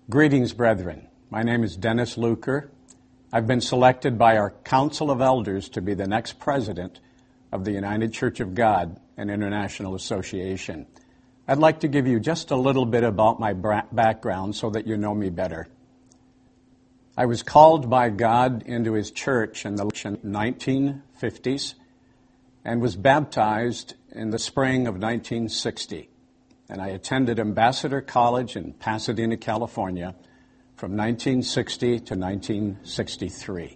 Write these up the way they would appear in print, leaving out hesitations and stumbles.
Greetings, brethren. My name is Dennis Luker. I've been selected by our Council of Elders to be the next president of the United Church of God and International Association. I'd like to give you just a little bit about my background so that you know me better. I was called by God into His church in the 1950s and was baptized in the spring of 1960. And I attended Ambassador College in Pasadena, California, from 1960 to 1963.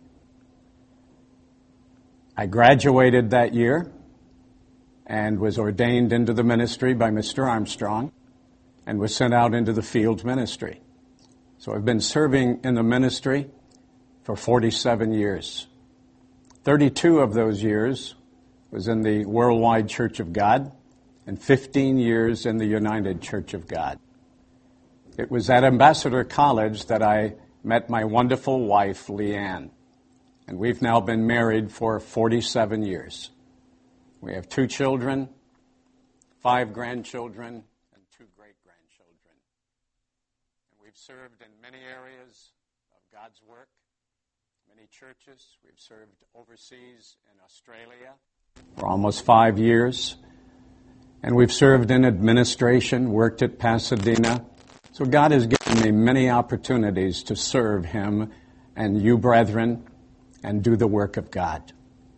I graduated that year and was ordained into the ministry by Mr. Armstrong and was sent out into the field ministry. So I've been serving in the ministry for 47 years. 32 of those years was in the Worldwide Church of God, and 15 years in the United Church of God. It was at Ambassador College that I met my wonderful wife, Leanne, and we've now been married for 47 years. We have 2 children, 5 grandchildren, and 2 great-grandchildren. And we've served in many areas of God's work, many churches. We've served overseas in Australia for almost 5 years. And we've served in administration, worked at Pasadena. So God has given me many opportunities to serve Him and you, brethren, and do the work of God.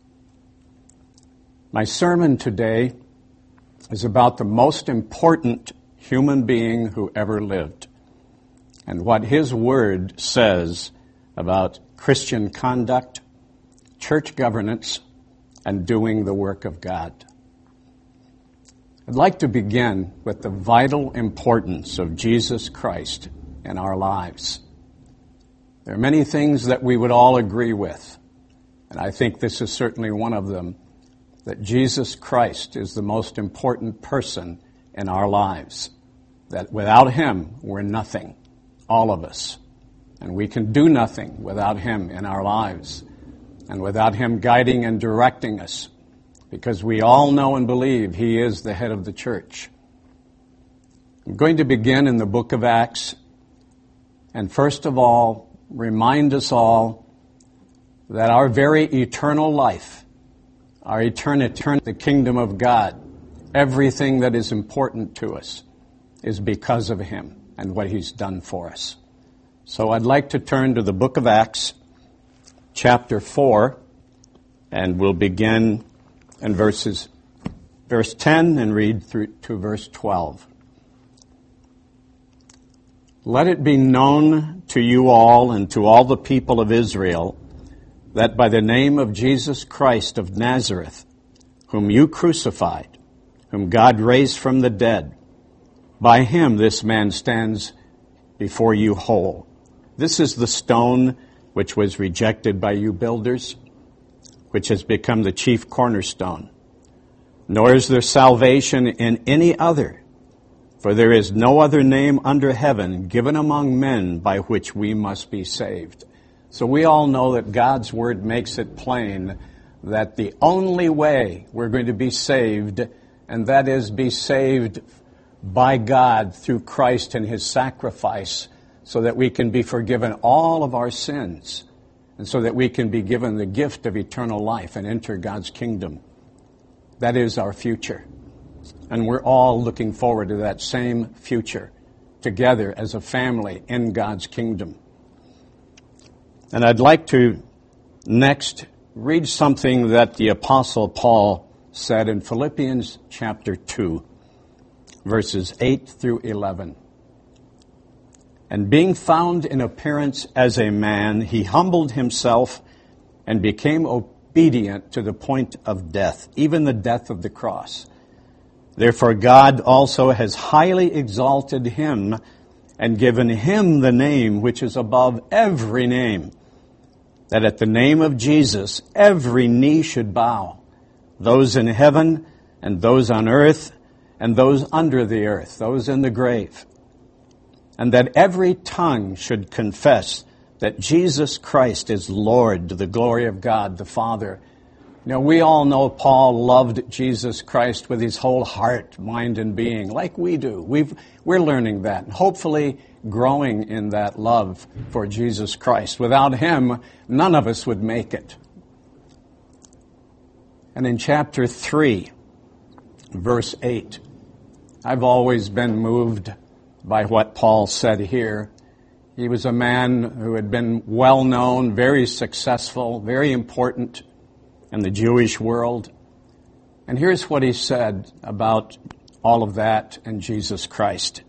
My sermon today is about the most important human being who ever lived and what His Word says about Christian conduct, church governance, and doing the work of God. I'd like to begin with the vital importance of Jesus Christ in our lives. There are many things that we would all agree with, and I think this is certainly one of them, that Jesus Christ is the most important person in our lives, that without Him, we're nothing, all of us, and we can do nothing without Him in our lives, and without Him guiding and directing us, because we all know and believe He is the head of the church. I'm going to begin in the book of Acts, and first of all, remind us all that our very eternal life, our eternity, the kingdom of God, everything that is important to us is because of Him and what He's done for us. So I'd like to turn to the book of Acts, chapter 4, and we'll begin in verse 10 and read through to verse 12. Let it be known to you all and to all the people of Israel that by the name of Jesus Christ of Nazareth, whom you crucified, whom God raised from the dead, by Him this man stands before you whole. This is the stone which was rejected by you builders, which has become the chief cornerstone. Nor is there salvation in any other, for there is no other name under heaven given among men by which we must be saved. So we all know that God's Word makes it plain that the only way we're going to be saved, and that is be saved by God through Christ and His sacrifice, so that we can be forgiven all of our sins, and so that we can be given the gift of eternal life and enter God's kingdom. That is our future. And we're all looking forward to that same future together as a family in God's kingdom. And I'd like to next read something that the Apostle Paul said in Philippians chapter 2, verses 8 through 11. And being found in appearance as a man, he humbled himself and became obedient to the point of death, even the death of the cross. Therefore God also has highly exalted him and given him the name which is above every name, that at the name of Jesus every knee should bow, those in heaven and those on earth and those under the earth, those in the grave, and that every tongue should confess that Jesus Christ is Lord, to the glory of God the Father. You know, we all know Paul loved Jesus Christ with his whole heart, mind, and being, like we do. We're learning that. And hopefully growing in that love for Jesus Christ. Without him, none of us would make it. And in chapter 3, verse 8, I've always been moved by what Paul said here. He was a man who had been well known, very successful, very important in the Jewish world. And here's what he said about all of that and Jesus Christ.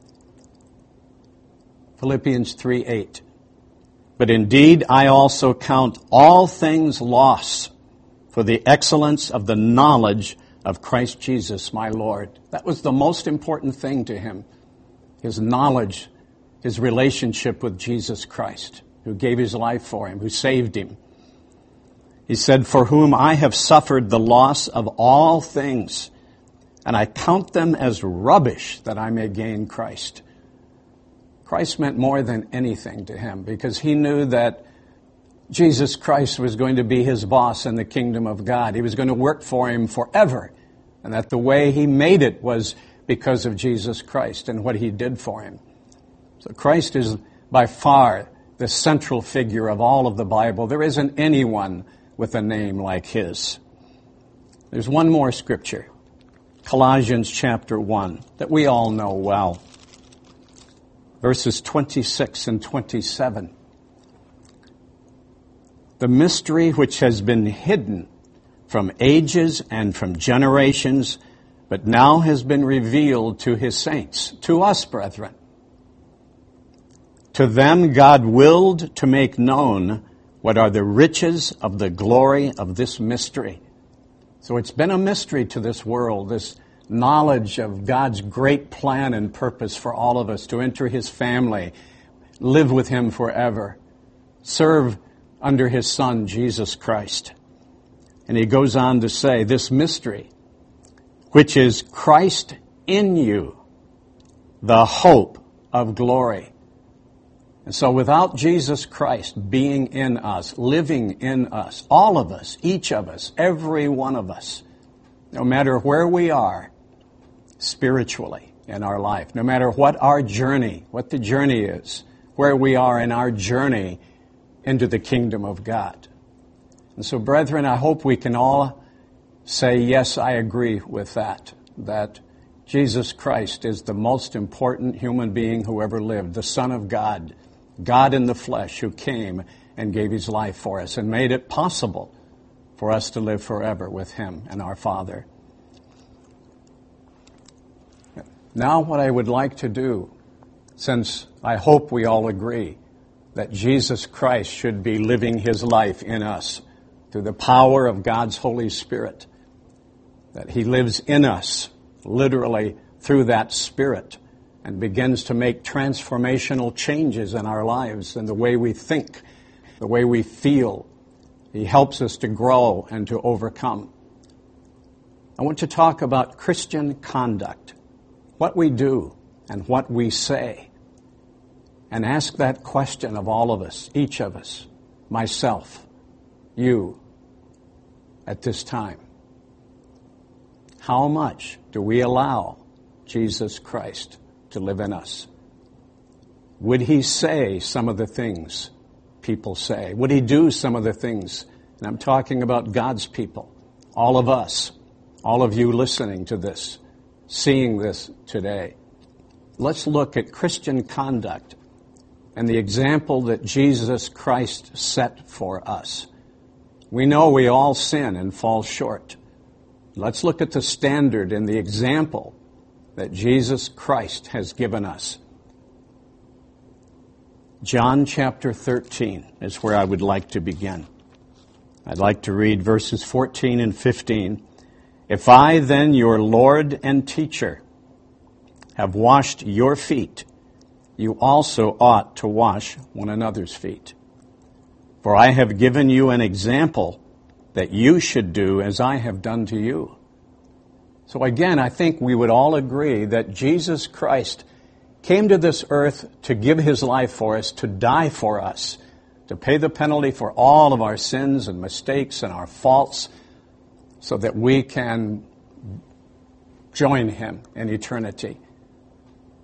Philippians 3:8. But indeed I also count all things loss for the excellence of the knowledge of Christ Jesus my Lord. That was the most important thing to him. His knowledge, his relationship with Jesus Christ, who gave his life for him, who saved him. He said, for whom I have suffered the loss of all things, and I count them as rubbish that I may gain Christ. Christ meant more than anything to him because he knew that Jesus Christ was going to be his boss in the kingdom of God. He was going to work for him forever, and that the way he made it was because of Jesus Christ and what he did for him. So Christ is by far the central figure of all of the Bible. There isn't anyone with a name like his. There's one more scripture, Colossians chapter 1, that we all know well. Verses 26 and 27. The mystery which has been hidden from ages and from generations, but now has been revealed to his saints, to us, brethren. To them God willed to make known what are the riches of the glory of this mystery. So it's been a mystery to this world, this knowledge of God's great plan and purpose for all of us to enter his family, live with him forever, serve under his Son, Jesus Christ. And he goes on to say, this mystery, which is Christ in you, the hope of glory. And so without Jesus Christ being in us, living in us, all of us, each of us, every one of us, no matter where we are spiritually in our life, no matter what our journey, what the journey is, where we are in our journey into the kingdom of God. And so, brethren, I hope we can all say, yes, I agree with that Jesus Christ is the most important human being who ever lived, the Son of God, God in the flesh, who came and gave his life for us and made it possible for us to live forever with him and our Father. Now what I would like to do, since I hope we all agree that Jesus Christ should be living his life in us through the power of God's Holy Spirit, that he lives in us literally through that Spirit and begins to make transformational changes in our lives and the way we think, the way we feel. He helps us to grow and to overcome. I want to talk about Christian conduct, what we do and what we say, and ask that question of all of us, each of us, myself, you, at this time. How much do we allow Jesus Christ to live in us? Would he say some of the things people say? Would he do some of the things? And I'm talking about God's people, all of us, all of you listening to this, seeing this today. Let's look at Christian conduct and the example that Jesus Christ set for us. We know we all sin and fall short. Let's look at the standard and the example that Jesus Christ has given us. John chapter 13 is where I would like to begin. I'd like to read verses 14 and 15. If I then, your Lord and teacher, have washed your feet, you also ought to wash one another's feet. For I have given you an example that you should do as I have done to you. So again, I think we would all agree that Jesus Christ came to this earth to give his life for us, to die for us, to pay the penalty for all of our sins and mistakes and our faults, so that we can join him in eternity.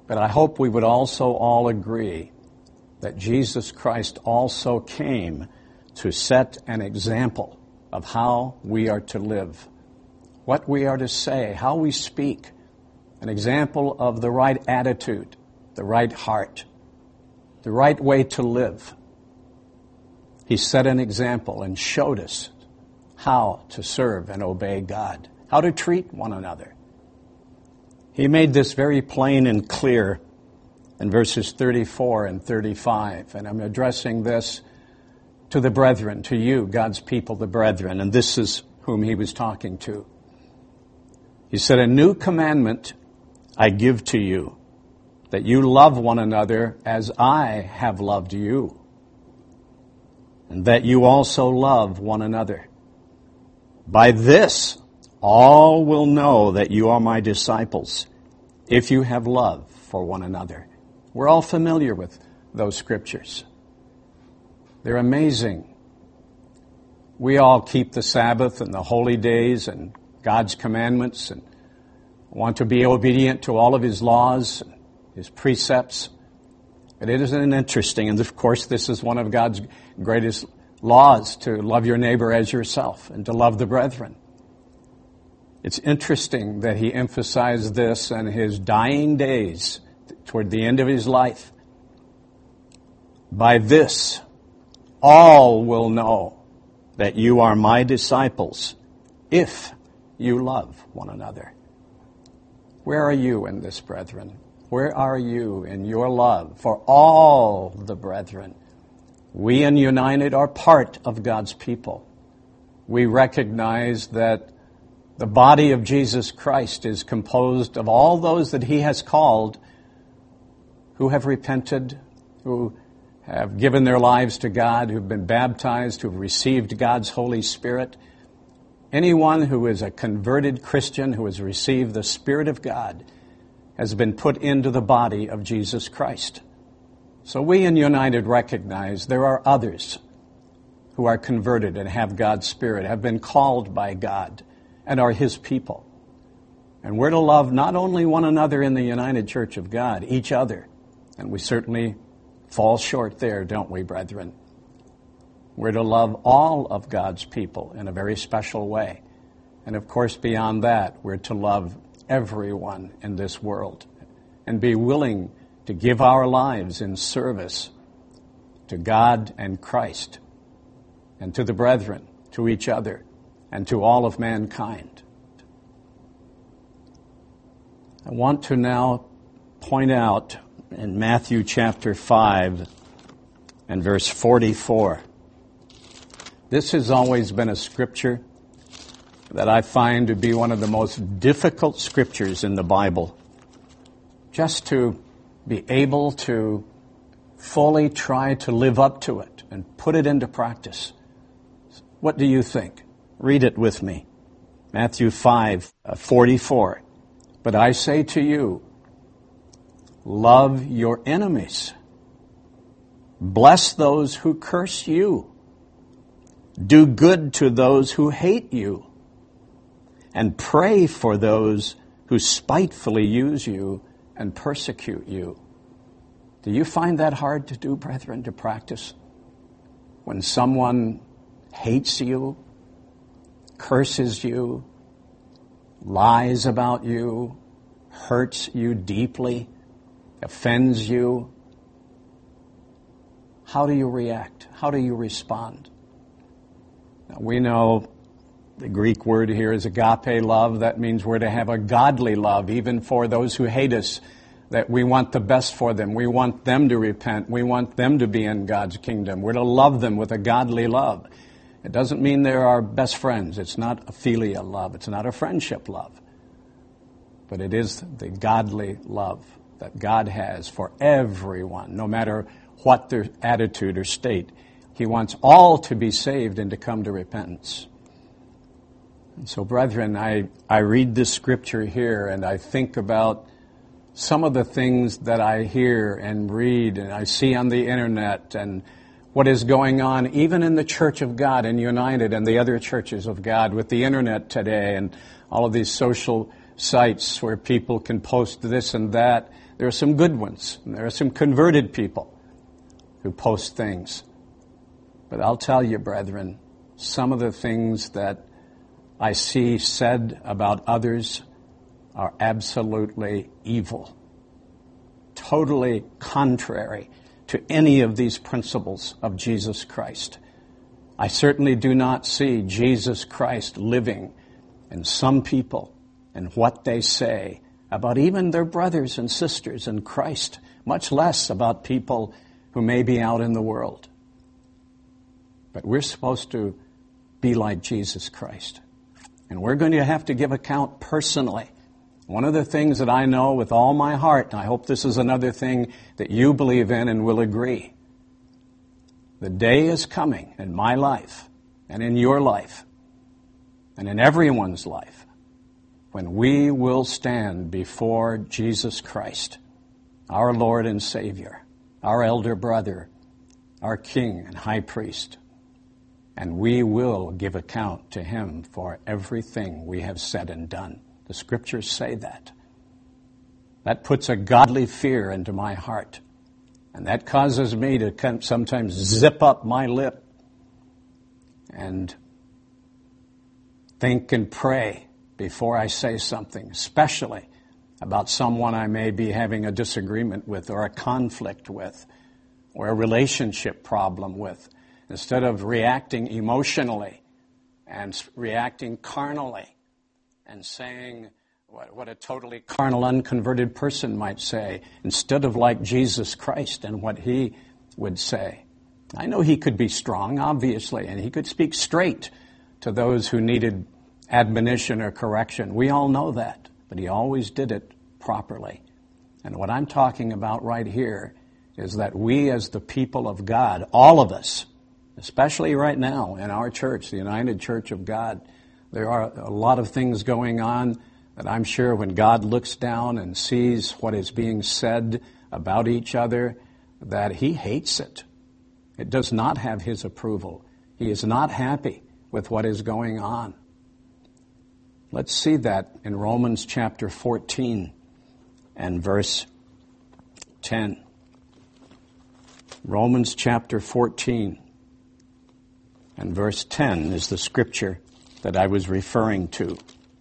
But I hope we would also all agree that Jesus Christ also came to set an example of how we are to live, what we are to say, how we speak, an example of the right attitude, the right heart, the right way to live. He set an example and showed us how to serve and obey God, how to treat one another. He made this very plain and clear in verses 34 and 35. And I'm addressing this to the brethren, to you, God's people, the brethren. And this is whom he was talking to. He said, "A new commandment I give to you, that you love one another as I have loved you, and that you also love one another. By this all will know that you are my disciples, if you have love for one another." We're all familiar with those scriptures. They're amazing. We all keep the Sabbath and the holy days and God's commandments and want to be obedient to all of his laws, his precepts. But it isn't interesting, and of course this is one of God's greatest laws, to love your neighbor as yourself and to love the brethren. It's interesting that he emphasized this in his dying days, toward the end of his life. By this, all will know that you are my disciples, if you love one another. Where are you in this, brethren? Where are you in your love for all the brethren? We in United are part of God's people. We recognize that the body of Jesus Christ is composed of all those that he has called who have repented, who have given their lives to God, who've been baptized, who've received God's Holy Spirit. Anyone who is a converted Christian, who has received the Spirit of God, has been put into the body of Jesus Christ. So we in United recognize there are others who are converted and have God's Spirit, have been called by God, and are his people. And we're to love not only one another in the United Church of God, each other. And we certainly fall short there, don't we, brethren? We're to love all of God's people in a very special way. And of course, beyond that, we're to love everyone in this world and be willing to give our lives in service to God and Christ and to the brethren, to each other, and to all of mankind. I want to now point out in Matthew chapter 5 and verse 44. This has always been a scripture that I find to be one of the most difficult scriptures in the Bible. Just to be able to fully try to live up to it and put it into practice. What do you think? Read it with me. Matthew 5:44. "But I say to you, love your enemies. Bless those who curse you. Do good to those who hate you. And pray for those who spitefully use you and persecute you." Do you find that hard to do, brethren, to practice? When someone hates you, curses you, lies about you, hurts you deeply, offends you, how do you react? How do you respond? Now, we know the Greek word here is agape love. That means we're to have a godly love, even for those who hate us, that we want the best for them. We want them to repent. We want them to be in God's kingdom. We're to love them with a godly love. It doesn't mean they're our best friends. It's not a philia love. It's not a friendship love. But it is the godly love that God has for everyone, no matter what their attitude or state. He wants all to be saved and to come to repentance. And so, brethren, I read this scripture here and I think about some of the things that I hear and read and I see on the internet and what is going on even in the Church of God and United and the other churches of God with the internet today and all of these social sites where people can post this and that. There are some good ones, and there are some converted people who post things. But I'll tell you, brethren, some of the things that I see said about others are absolutely evil, totally contrary to any of these principles of Jesus Christ. I certainly do not see Jesus Christ living in some people and what they say about even their brothers and sisters in Christ, much less about people who may be out in the world. But we're supposed to be like Jesus Christ. And we're going to have to give account personally. One of the things that I know with all my heart, and I hope this is another thing that you believe in and will agree, the day is coming in my life and in your life and in everyone's life when we will stand before Jesus Christ, our Lord and Savior, our elder brother, our King and High Priest, and we will give account to Him for everything we have said and done. The Scriptures say that. That puts a godly fear into my heart. And that causes me to sometimes zip up my lip and think and pray before I say something, especially about someone I may be having a disagreement with or a conflict with or a relationship problem with. Instead of reacting emotionally and reacting carnally and saying what a totally carnal, unconverted person might say, instead of like Jesus Christ and what He would say. I know He could be strong, obviously, and He could speak straight to those who needed admonition or correction. We all know that, but He always did it properly. And what I'm talking about right here is that we as the people of God, all of us, especially right now in our church, the United Church of God, there are a lot of things going on that I'm sure when God looks down and sees what is being said about each other, that He hates it. It does not have His approval. He is not happy with what is going on. Let's see that in Romans chapter 14 and verse 10. Romans chapter 14 and verse 10 is the scripture that I was referring to.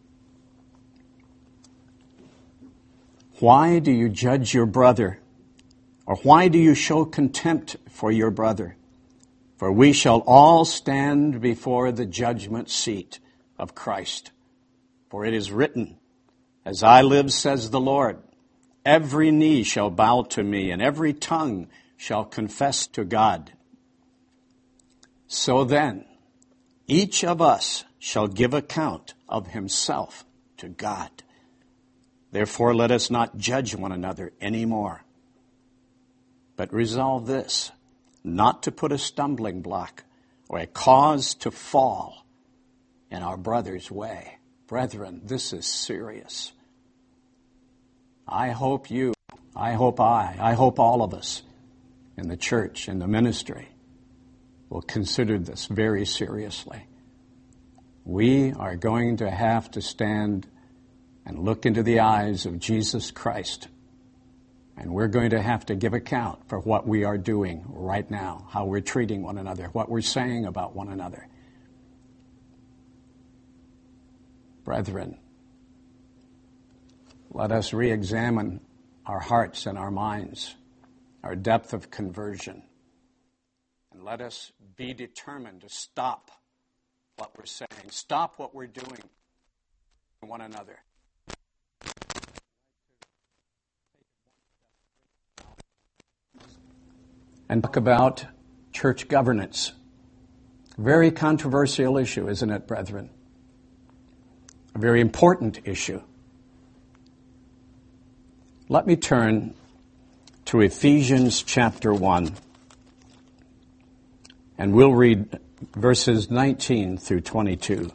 Why do you judge your brother? Or why do you show contempt for your brother? For we shall all stand before the judgment seat of Christ. For it is written, as I live, says the Lord, every knee shall bow to me, and every tongue shall confess to God. So then, each of us shall give account of himself to God. Therefore, let us not judge one another anymore, but resolve this, not to put a stumbling block or a cause to fall in our brother's way. Brethren, this is serious. I hope all of us in the church, in the ministry, will consider this very seriously. We are going to have to stand and look into the eyes of Jesus Christ, and we're going to have to give account for what we are doing right now, how we're treating one another, what we're saying about one another. Brethren, let us re-examine our hearts and our minds, our depth of conversion, and let us be determined to stop what we're saying, stop what we're doing to one another. And talk about church governance. Very controversial issue, isn't it, brethren? A very important issue. Let me turn to Ephesians chapter 1, and we'll read verses 19 through 22.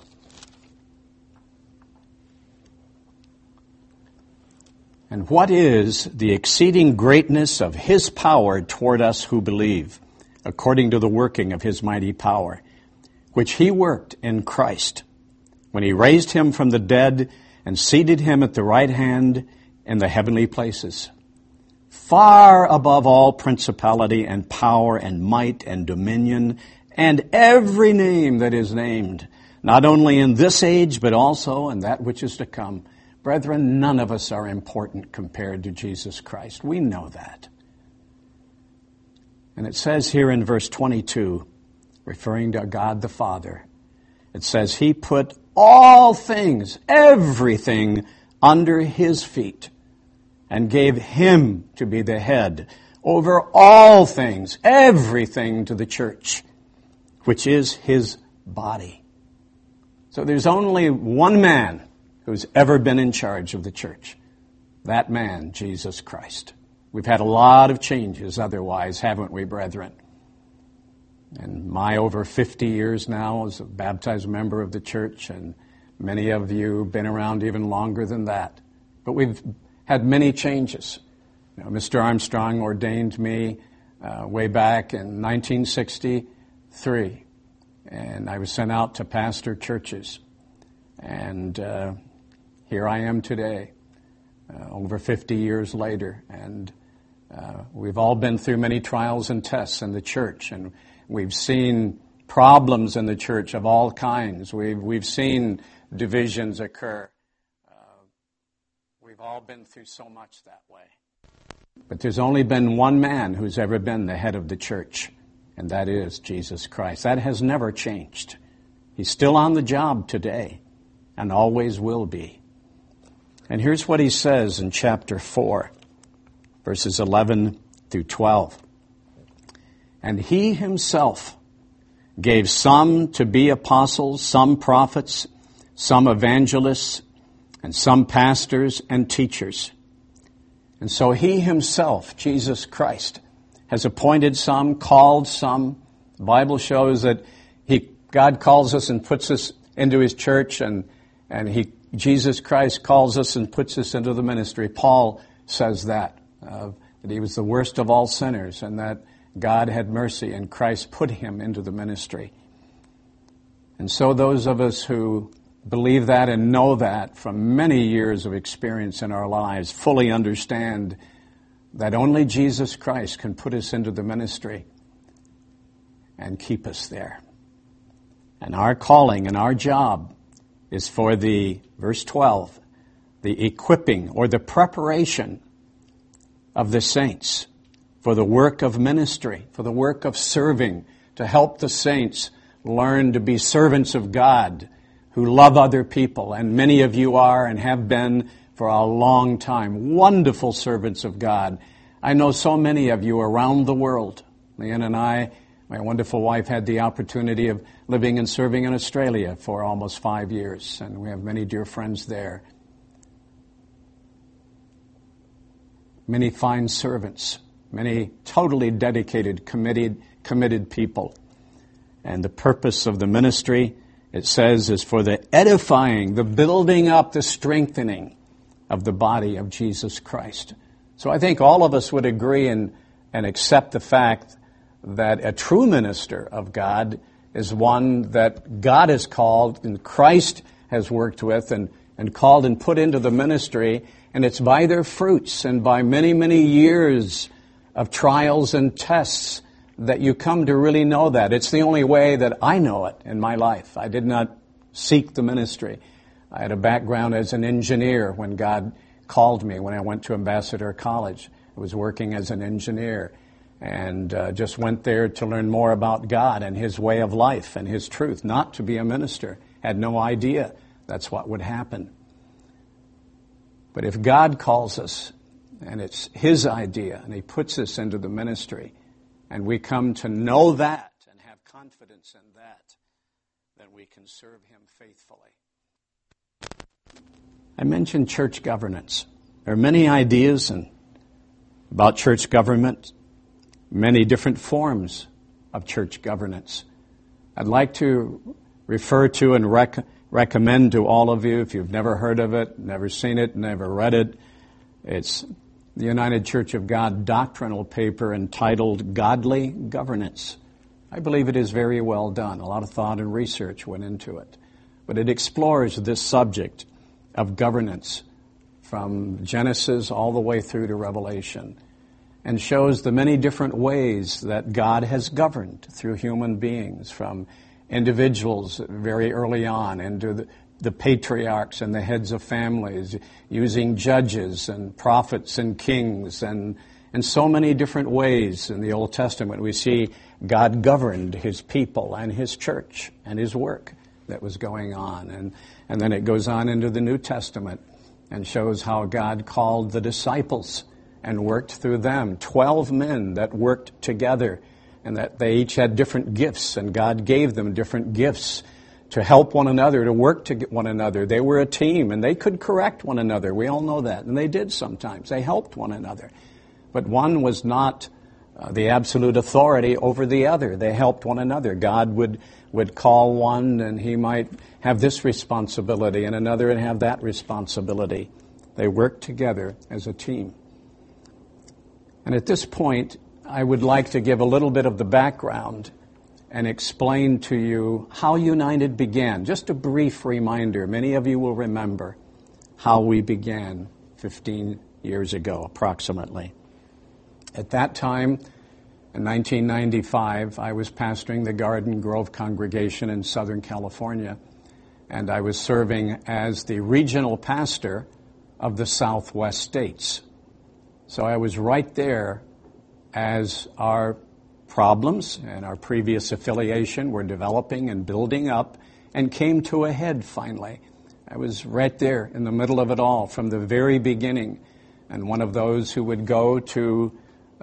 And what is the exceeding greatness of His power toward us who believe, according to the working of His mighty power, which He worked in Christ, when He raised Him from the dead and seated Him at the right hand in the heavenly places, far above all principality and power and might and dominion and every name that is named, not only in this age, but also in that which is to come. Brethren, none of us are important compared to Jesus Christ. We know that. And it says here in verse 22, referring to God the Father, it says, He put all things, everything, under His feet and gave Him to be the head over all things, everything, to the church, which is His body. So there's only one man who's ever been in charge of the church. That man, Jesus Christ. We've had a lot of changes otherwise, haven't we, brethren? And my over 50 years now as a baptized member of the church, and many of you have been around even longer than that. But we've had many changes. You know, Mr. Armstrong ordained me way back in 1963, and I was sent out to pastor churches. And here I am today, over 50 years later, and we've all been through many trials and tests in the church, and we've seen problems in the church of all kinds. We've seen divisions occur. We've all been through so much that way. But there's only been one man who's ever been the head of the church, and that is Jesus Christ. That has never changed. He's still on the job today, and always will be. And here's what he says in chapter 4, verses 11 through 12. And He Himself gave some to be apostles, some prophets, some evangelists, and some pastors and teachers. And so He Himself, Jesus Christ, has appointed some, called some. The Bible shows that God calls us and puts us into His church, and Jesus Christ calls us and puts us into the ministry. Paul says that he was the worst of all sinners, and that God had mercy, and Christ put him into the ministry. And so those of us who believe that and know that from many years of experience in our lives fully understand that only Jesus Christ can put us into the ministry and keep us there. And our calling and our job is for verse 12, the equipping or the preparation of the saints for the work of ministry, for the work of serving, to help the saints learn to be servants of God who love other people. And many of you are and have been for a long time. Wonderful servants of God. I know so many of you around the world. Leanne and I, my wonderful wife, had the opportunity of living and serving in Australia for almost 5 years, and we have many dear friends there. Many fine servants, many totally dedicated, committed people. And the purpose of the ministry, it says, is for the edifying, the building up, the strengthening of the body of Jesus Christ. So I think all of us would agree and accept the fact that a true minister of God is one that God has called and Christ has worked with and called and put into the ministry, and it's by their fruits and by many, many years of trials and tests that you come to really know that. It's the only way that I know it in my life. I did not seek the ministry. I had a background as an engineer when God called me when I went to Ambassador College. I was working as an engineer and just went there to learn more about God and His way of life and His truth, not to be a minister. Had no idea that's what would happen. But if God calls us, and it's His idea, and He puts us into the ministry, and we come to know that and have confidence in that, then we can serve Him faithfully. I mentioned church governance. There are many ideas about church government, many different forms of church governance. I'd like to refer to and recommend to all of you, if you've never heard of it, never seen it, never read it, it's the United Church of God doctrinal paper entitled Godly Governance. I believe it is very well done. A lot of thought and research went into it. But it explores this subject of governance from Genesis all the way through to Revelation. and shows the many different ways that God has governed through human beings, from individuals very early on into the patriarchs and the heads of families, using judges and prophets and kings, and in so many different ways in the Old Testament we see God governed His people and His church and His work that was going on. And then it goes on into the New Testament and shows how God called the disciples and worked through them. 12 men that worked together, and that they each had different gifts, and God gave them different gifts to help one another, to work to one another. They were a team, and they could correct one another. We all know that, and they did sometimes. They helped one another. But one was not the absolute authority over the other. They helped one another. God would call one, and he might have this responsibility, and another would have that responsibility. They worked together as a team. And at this point, I would like to give a little bit of the background and explain to you how United began. Just a brief reminder. Many of you will remember how we began 15 years ago, approximately. At that time, in 1995, I was pastoring the Garden Grove congregation in Southern California, and I was serving as the regional pastor of the Southwest states. So I was right there as our problems and our previous affiliation were developing and building up and came to a head finally. I was right there in the middle of it all from the very beginning, and one of those who would go to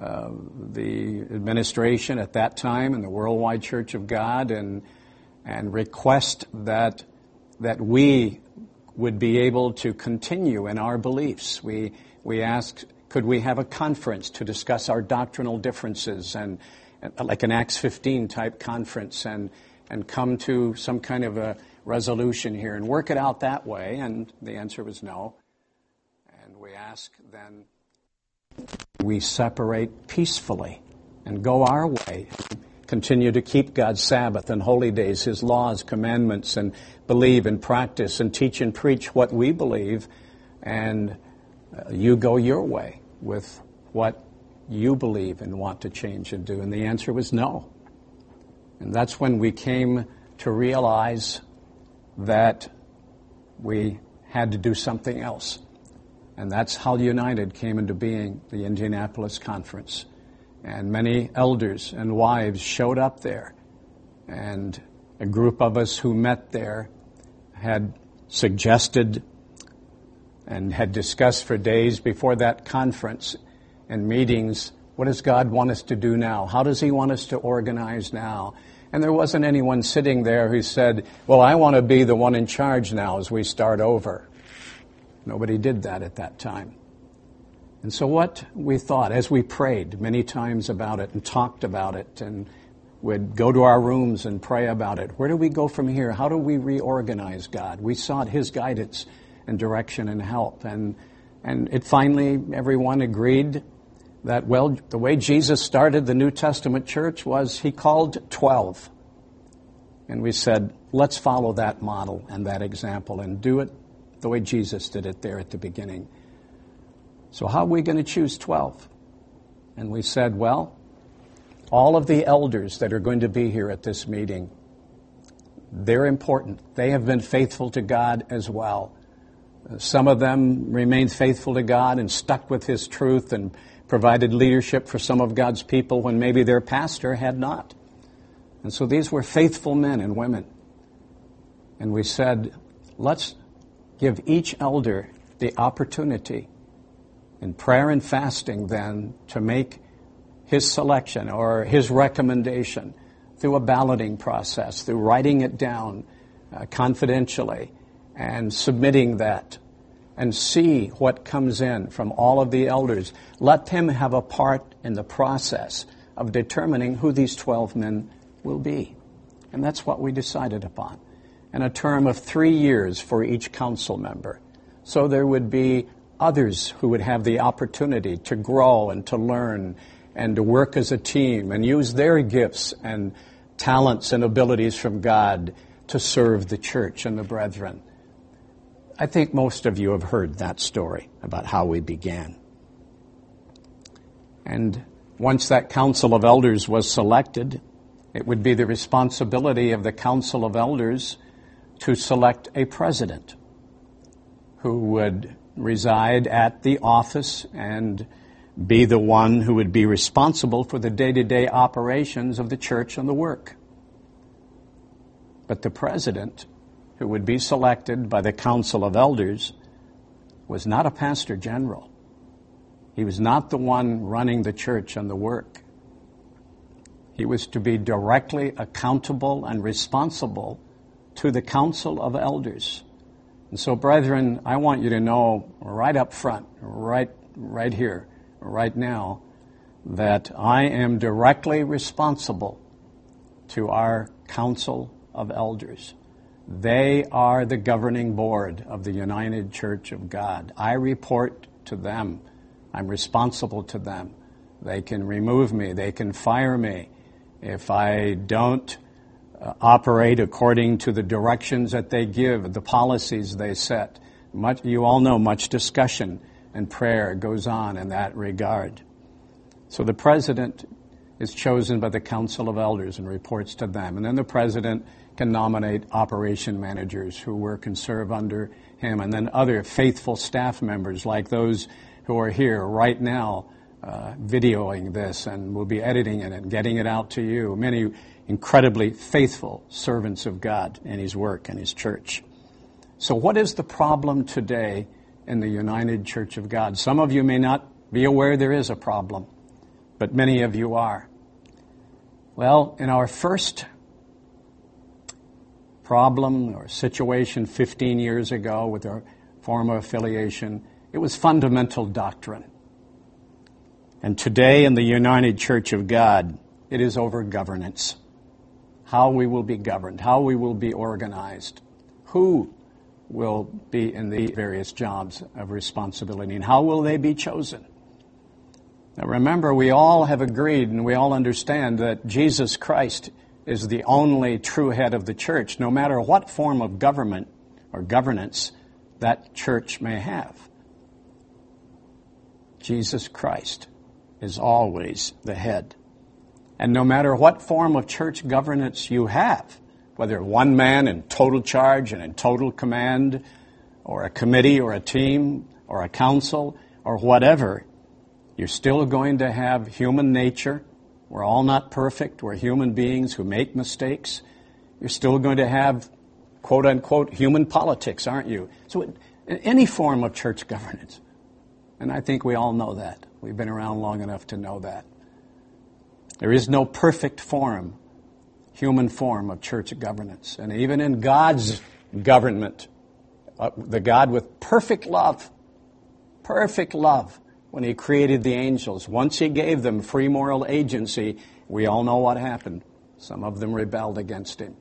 the administration at that time in the Worldwide Church of God and request that we would be able to continue in our beliefs. We asked, could we have a conference to discuss our doctrinal differences, and like an Acts 15 type conference, and come to some kind of a resolution here and work it out that way? And the answer was no. And we asked then, we separate peacefully and go our way, continue to keep God's Sabbath and holy days, His laws, commandments, and believe and practice and teach and preach what we believe, and you go your way with what you believe and want to change and do. And the answer was no. And that's when we came to realize that we had to do something else. And that's how United came into being, the Indianapolis Conference. And many elders and wives showed up there. And a group of us who met there had suggested and had discussed for days before that conference and meetings, what does God want us to do now? How does He want us to organize now? And there wasn't anyone sitting there who said, well, I want to be the one in charge now as we start over. Nobody did that at that time. And so what we thought, as we prayed many times about it and talked about it and would go to our rooms and pray about it, where do we go from here? How do we reorganize, God? We sought His guidance and direction and help. And it finally, everyone agreed that, well, the way Jesus started the New Testament church was He called 12. And we said, let's follow that model and that example and do it the way Jesus did it there at the beginning. So how are we going to choose 12? And we said, well, all of the elders that are going to be here at this meeting, they're important. They have been faithful to God as well. Some of them remained faithful to God and stuck with His truth and provided leadership for some of God's people when maybe their pastor had not. And so these were faithful men and women. And we said, let's give each elder the opportunity in prayer and fasting then to make his selection or his recommendation through a balloting process, through writing it down confidentially and submitting that, and see what comes in from all of the elders. Let them have a part in the process of determining who these 12 men will be. And that's what we decided upon. And a term of 3 years for each council member. So there would be others who would have the opportunity to grow and to learn and to work as a team and use their gifts and talents and abilities from God to serve the church and the brethren. I think most of you have heard that story about how we began. And once that council of elders was selected, it would be the responsibility of the council of elders to select a president who would reside at the office and be the one who would be responsible for the day-to-day operations of the church and the work. But the president, who would be selected by the council of elders, was not a pastor general. He was not the one running the church and the work. He was to be directly accountable and responsible to the council of elders. And so, brethren, I want you to know right up front, right here, right now, that I am directly responsible to our council of elders. They are the governing board of the United Church of God. I report to them. I'm responsible to them. They can remove me. They can fire me if I don't operate according to the directions that they give, the policies they set. You all know much discussion and prayer goes on in that regard. So the president is chosen by the council of elders and reports to them. And then the president can nominate operation managers who work and serve under him, and then other faithful staff members like those who are here right now videoing this and will be editing it and getting it out to you. Many incredibly faithful servants of God in His work and His church. So what is the problem today in the United Church of God? Some of you may not be aware there is a problem, but many of you are. Well, in our first problem or situation 15 years ago with our former affiliation, it was fundamental doctrine. And today in the United Church of God, it is over governance. How we will be governed, how we will be organized, who will be in the various jobs of responsibility, and how will they be chosen. Now remember, we all have agreed and we all understand that Jesus Christ is the only true head of the church, no matter what form of government or governance that church may have. Jesus Christ is always the head. And no matter what form of church governance you have, whether one man in total charge and in total command, or a committee or a team or a council or whatever, you're still going to have human nature. We're all not perfect. We're human beings who make mistakes. You're still going to have, quote unquote, human politics, aren't you? So in any form of church governance, and I think we all know that. We've been around long enough to know that. There is no perfect form, human form of church governance. And even in God's government, the God with perfect love, when He created the angels, once He gave them free moral agency, we all know what happened. Some of them rebelled against Him.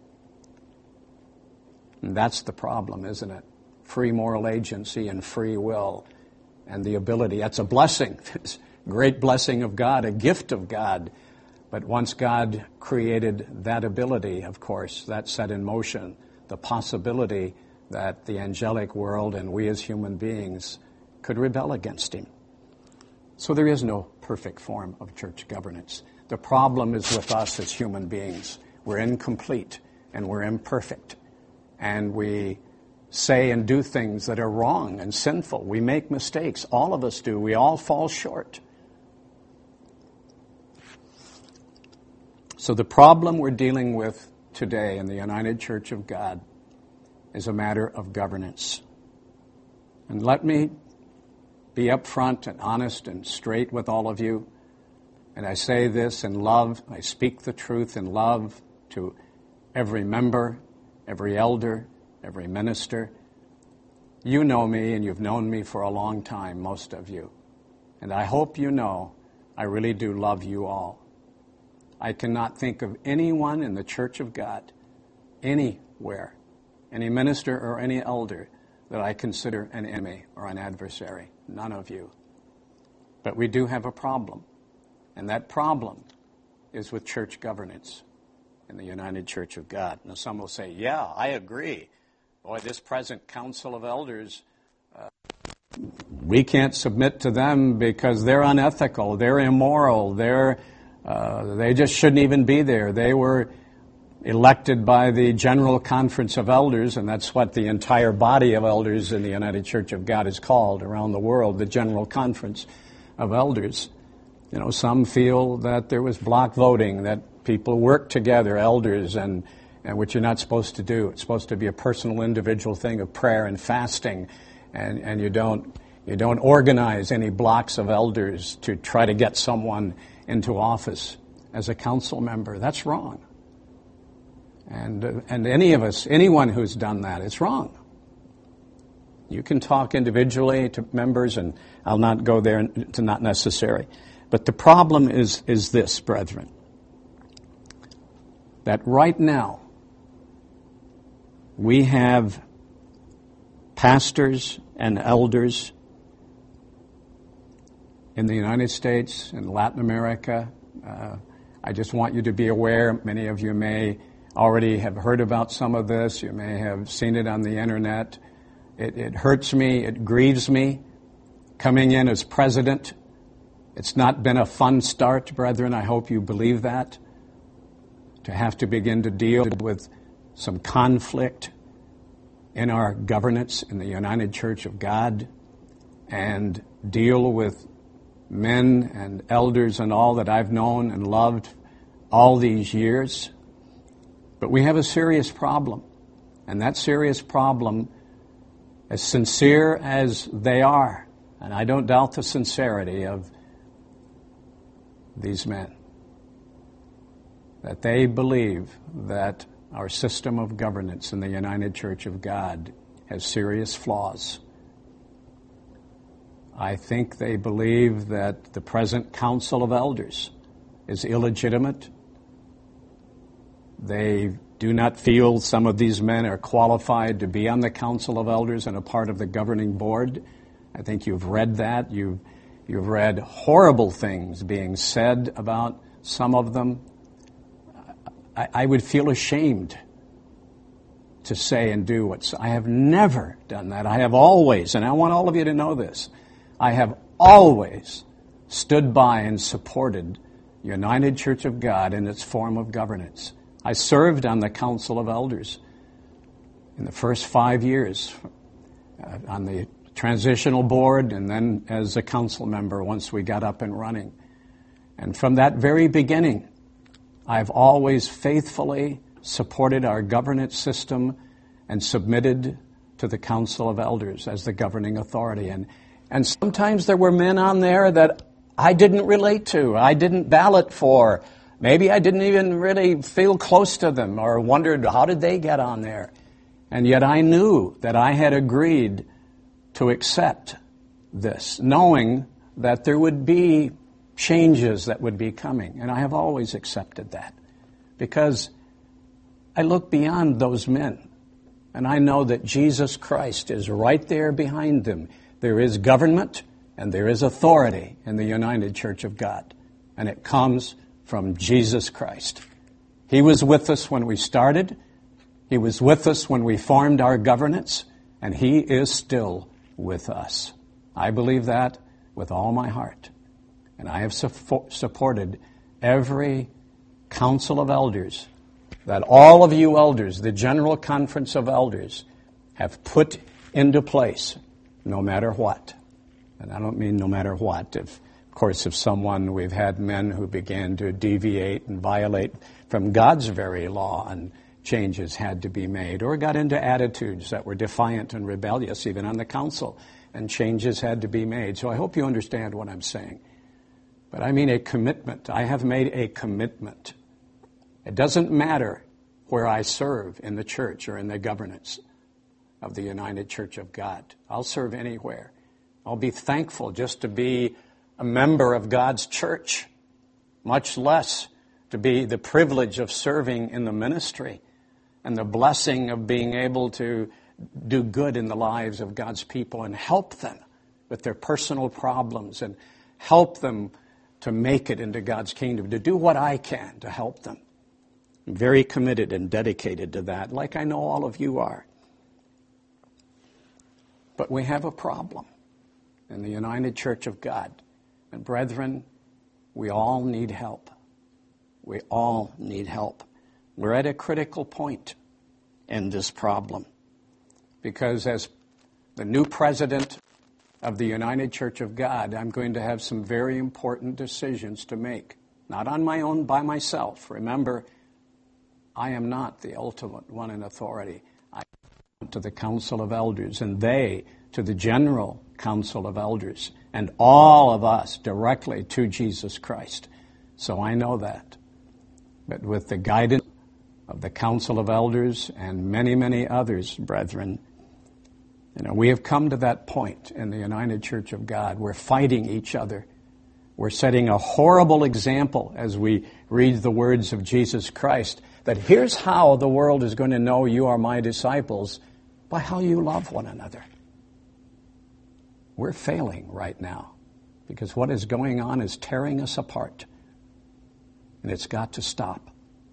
And that's the problem, isn't it? Free moral agency and free will and the ability. That's a blessing. It's a great blessing of God, a gift of God. But once God created that ability, of course, that set in motion the possibility that the angelic world and we as human beings could rebel against Him. So there is no perfect form of church governance. The problem is with us as human beings. We're incomplete and we're imperfect. And we say and do things that are wrong and sinful. We make mistakes. All of us do. We all fall short. So the problem we're dealing with today in the United Church of God is a matter of governance. And let me be upfront and honest and straight with all of you. And I say this in love. I speak the truth in love to every member, every elder, every minister. You know me, and you've known me for a long time, most of you. And I hope you know I really do love you all. I cannot think of anyone in the Church of God, anywhere, any minister or any elder, that I consider an enemy or an adversary. None of you. But we do have a problem. And that problem is with church governance in the United Church of God. Now some will say, yeah, I agree. Boy, this present council of elders we can't submit to them because they're unethical, they're immoral, they just shouldn't even be there. They were elected by the General Conference of Elders, and that's what the entire body of elders in the United Church of God is called around the world, the General Conference of Elders. You know, some feel that there was block voting, that people work together, elders, and which you're not supposed to do. It's supposed to be a personal, individual thing of prayer and fasting, and you don't organize any blocks of elders to try to get someone into office as a council member. That's wrong. And any of us, anyone who's done that, it's wrong. You can talk individually to members, and I'll not go there. It's not necessary. But the problem is this, brethren, that right now we have pastors and elders in the United States, in Latin America. I just want you to be aware, many of you may already have heard about some of this. You may have seen it on the internet. It hurts me. It grieves me. Coming in as president, it's not been a fun start, brethren. I hope you believe that. To have to begin to deal with some conflict in our governance in the United Church of God and deal with men and elders and all that I've known and loved all these years. But we have a serious problem. And that serious problem, as sincere as they are, and I don't doubt the sincerity of these men, that they believe that our system of governance in the United Church of God has serious flaws. I think they believe that the present Council of Elders is illegitimate. They do not feel some of these men are qualified to be on the Council of Elders and a part of the governing board. I think you've read that. You've read horrible things being said about some of them. I would feel ashamed to say and do what I have never done that. I have always, and I want all of you to know this, I have always stood by and supported United Church of God in its form of governance. I served on the Council of Elders in the first 5 years on the transitional board and then as a council member once we got up and running. And from that very beginning, I've always faithfully supported our governance system and submitted to the Council of Elders as the governing authority. And sometimes there were men on there that I didn't relate to, I didn't ballot for. Maybe I didn't even really feel close to them or wondered how did they get on there. And yet I knew that I had agreed to accept this, knowing that there would be changes that would be coming. And I have always accepted that because I look beyond those men and I know that Jesus Christ is right there behind them. There is government and there is authority in the United Church of God, and it comes from Jesus Christ. He was with us when we started. He was with us when we formed our governance, and He is still with us. I believe that with all my heart. And I have supported every council of elders that all of you elders, the General Conference of Elders, have put into place, no matter what. And I don't mean no matter what. Of course, if someone, we've had men who began to deviate and violate from God's very law, and changes had to be made, or got into attitudes that were defiant and rebellious, even on the council, and changes had to be made. So I hope you understand what I'm saying. But I mean a commitment. I have made a commitment. It doesn't matter where I serve in the church or in the governance of the United Church of God. I'll serve anywhere. I'll be thankful just to be a member of God's church, much less to be the privilege of serving in the ministry and the blessing of being able to do good in the lives of God's people and help them with their personal problems and help them to make it into God's kingdom, to do what I can to help them. I'm very committed and dedicated to that, like I know all of you are. But we have a problem. in the United Church of God. And brethren, we all need help. We all need help. We're at a critical point in this problem. Because as the new president of the United Church of God, I'm going to have some very important decisions to make. Not on my own, by myself. Remember, I am not the ultimate one in authority. I am to the Council of Elders, and they to the General Council of Elders, and all of us directly to Jesus Christ. So I know that. But with the guidance of the Council of Elders and many, many others, brethren, we have come to that point in the United Church of God. We're fighting each other. We're setting a horrible example as we read the words of Jesus Christ, that here's how the world is going to know you are my disciples, by how you love one another. We're failing right now because what is going on is tearing us apart, and it's got to stop.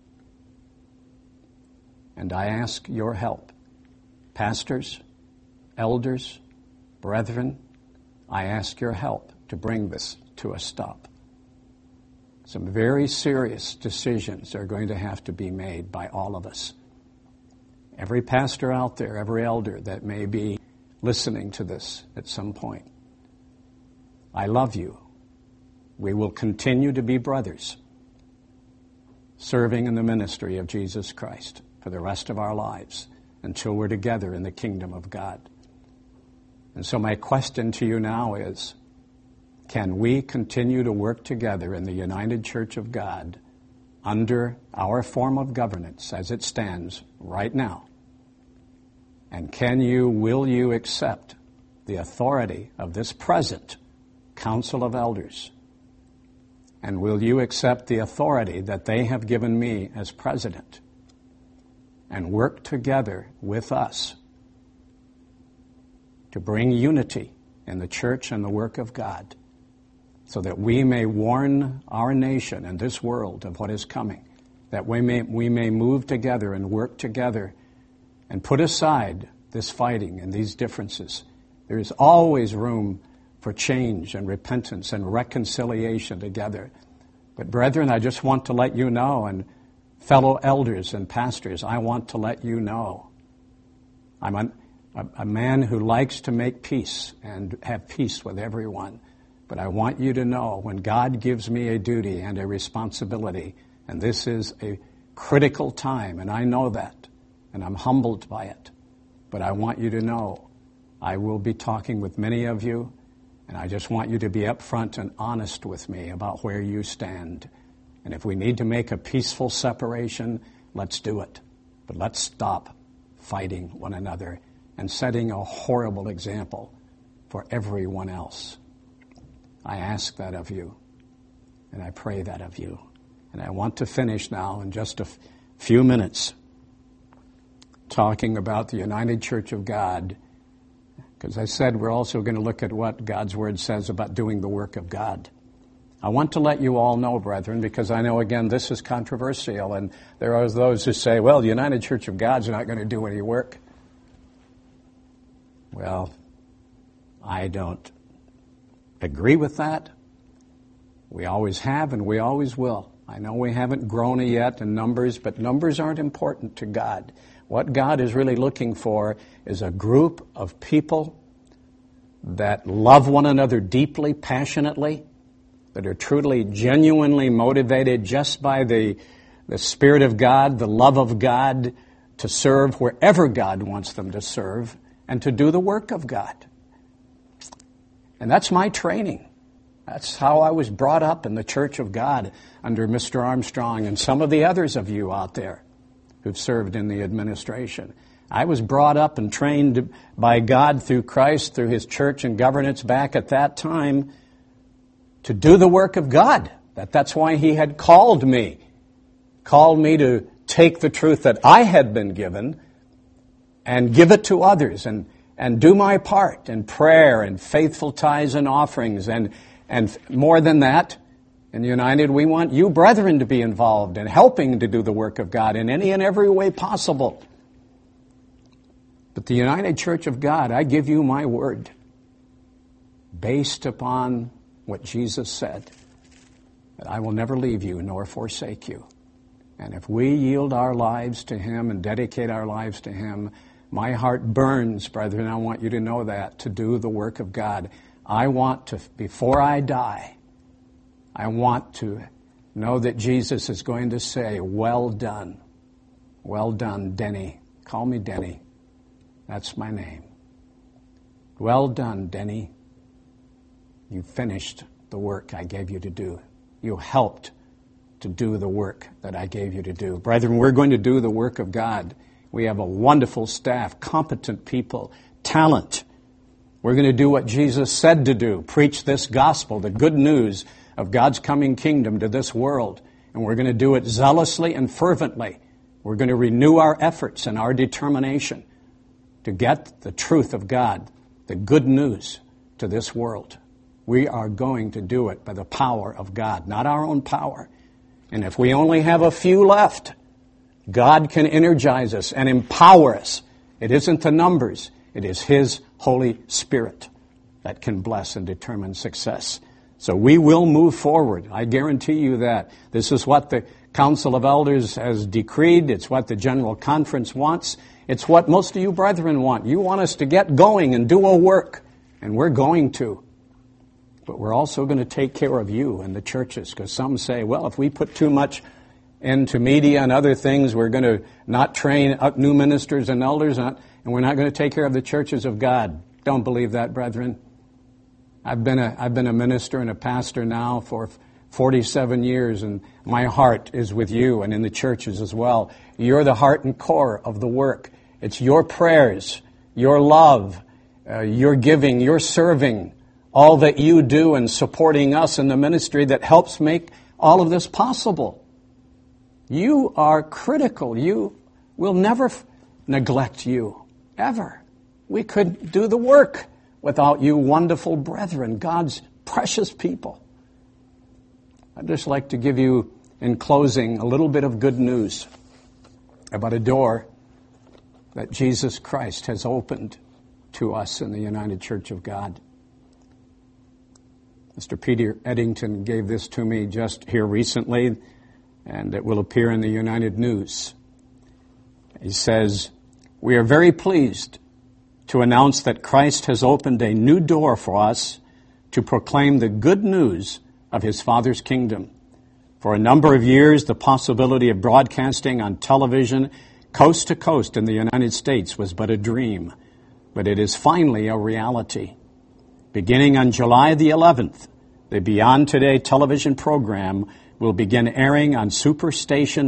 And I ask your help. Pastors, elders, brethren, I ask your help to bring this to a stop. Some very serious decisions are going to have to be made by all of us. Every pastor out there, every elder that may be listening to this at some point, I love you. We will continue to be brothers, serving in the ministry of Jesus Christ for the rest of our lives until we're together in the kingdom of God. And so my question to you now is, can we continue to work together in the United Church of God under our form of governance as it stands right now? And will you accept the authority of this present Council of Elders? And will you accept the authority that they have given me as president and work together with us to bring unity in the church and the work of God, so that we may warn our nation and this world of what is coming, that we may move together and work together and put aside this fighting and these differences. There is always room for change and repentance and reconciliation together. But brethren, I just want to let you know, and fellow elders and pastors, I want to let you know, I'm a man who likes to make peace and have peace with everyone. But I want you to know, when God gives me a duty and a responsibility, and this is a critical time, and I know that, and I'm humbled by it, but I want you to know I will be talking with many of you, and I just want you to be upfront and honest with me about where you stand. And if we need to make a peaceful separation, let's do it. But let's stop fighting one another and setting a horrible example for everyone else. I ask that of you, and I pray that of you. And I want to finish now in just a few minutes talking about the United Church of God, because I said we're also going to look at what God's Word says about doing the work of God. I want to let you all know, brethren, because I know, again, this is controversial, and there are those who say, well, the United Church of God's not going to do any work. Well, I don't agree with that. We always have and we always will. I know we haven't grown yet in numbers, but numbers aren't important to God. What God is really looking for is a group of people that love one another deeply, passionately, that are truly, genuinely motivated just by the Spirit of God, the love of God, to serve wherever God wants them to serve and to do the work of God. And that's my training. That's how I was brought up in the Church of God under Mr. Armstrong and some of the others of you out there who've served in the administration. I was brought up and trained by God through Christ, through His church and governance back at that time to do the work of God. That's why He had called me to take the truth that I had been given and give it to others and do my part in prayer and faithful tithes and offerings. And more than that, in United, we want you brethren to be involved in helping to do the work of God in any and every way possible. But the United Church of God, I give you my word, based upon what Jesus said, that I will never leave you nor forsake you. And if we yield our lives to Him and dedicate our lives to Him, my heart burns, brethren, I want you to know that, to do the work of God. I want to, before I die, I want to know that Jesus is going to say, well done, Denny. Call me Denny. That's my name. Well done, Denny. You finished the work I gave you to do. You helped to do the work that I gave you to do. Brethren, we're going to do the work of God. We have a wonderful staff, competent people, talent. We're going to do what Jesus said to do, preach this gospel, the good news of God's coming kingdom to this world. And we're going to do it zealously and fervently. We're going to renew our efforts and our determination to get the truth of God, the good news, to this world. We are going to do it by the power of God, not our own power. And if we only have a few left, God can energize us and empower us. It isn't the numbers. It is His Holy Spirit that can bless and determine success. So we will move forward. I guarantee you that. This is what the Council of Elders has decreed. It's what the General Conference wants. It's what most of you brethren want. You want us to get going and do a work. And we're going to. But we're also going to take care of you and the churches, because some say, well, if we put too much into media and other things, we're going to not train up new ministers and elders, and we're not going to take care of the churches of God. Don't believe that, brethren. I've been a minister and a pastor now for 47 years, and my heart is with you and in the churches as well. You're the heart and core of the work. It's your prayers, your love, your giving, your serving, all that you do in supporting us in the ministry that helps make all of this possible. You are critical. We'll never neglect you, ever. We couldn't do the work without you wonderful brethren, God's precious people. I'd just like to give you, in closing, a little bit of good news about a door that Jesus Christ has opened to us in the United Church of God. Mr. Peter Eddington gave this to me just here recently, and it will appear in the United News. He says, "We are very pleased to announce that Christ has opened a new door for us to proclaim the good news of His Father's kingdom. For a number of years, the possibility of broadcasting on television coast to coast in the United States was but a dream, but it is finally a reality. Beginning on July the 11th, the Beyond Today television program will begin airing on Superstation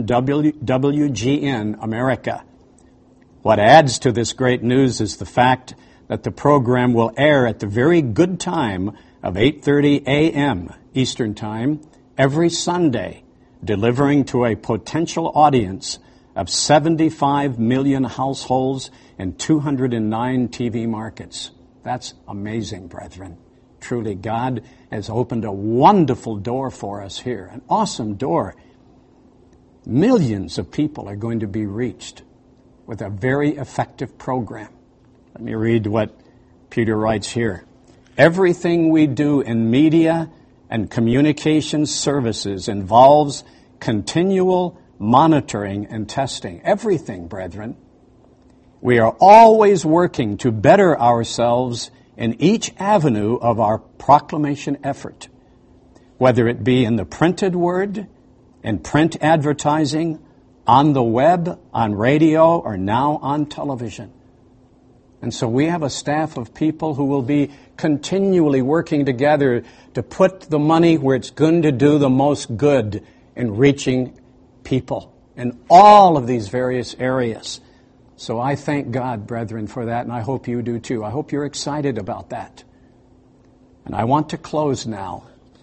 WGN America. What adds to this great news is the fact that the program will air at the very good time of 8:30 a.m. Eastern Time every Sunday, delivering to a potential audience of 75 million households and 209 TV markets. That's amazing, brethren. Truly, God has opened a wonderful door for us here, an awesome door. Millions of people are going to be reached with a very effective program. Let me read what Peter writes here. Everything we do in media and communications services involves continual monitoring and testing. Everything, brethren. We are always working to better ourselves in each avenue of our proclamation effort, whether it be in the printed word, in print advertising, on the web, on radio, or now on television. And so we have a staff of people who will be continually working together to put the money where it's going to do the most good in reaching people in all of these various areas. So I thank God, brethren, for that, and I hope you do too. I hope you're excited about that. And I want to close now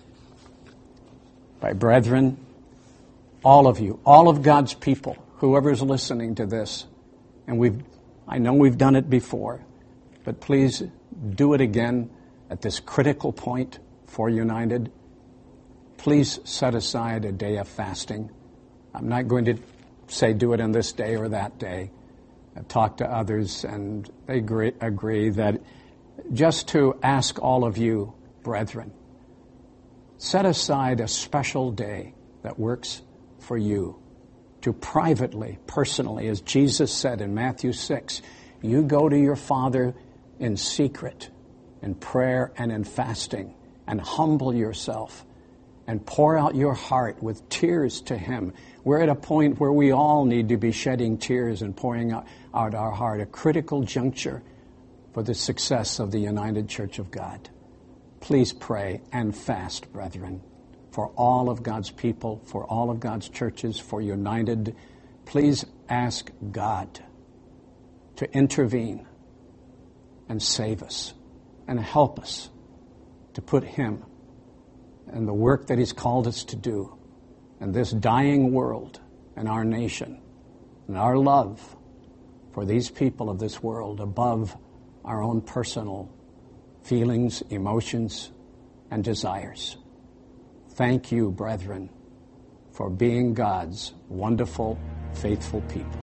by, brethren, all of you, all of God's people, whoever's listening to this, and I know we've done it before, but please do it again at this critical point for United. Please set aside a day of fasting. I'm not going to say do it on this day or that day. I've talked to others, and they agree that just to ask all of you, brethren, set aside a special day that works for you to privately, personally, as Jesus said in Matthew 6, you go to your Father in secret, in prayer and in fasting, and humble yourself and pour out your heart with tears to Him. We're at a point where we all need to be shedding tears and pouring out our heart, a critical juncture for the success of the United Church of God. Please pray and fast, brethren, for all of God's people, for all of God's churches, for United. Please ask God to intervene and save us and help us to put Him and the work that He's called us to do in this dying world and our nation and our love for these people of this world above our own personal feelings, emotions, and desires. Thank you, brethren, for being God's wonderful, faithful people.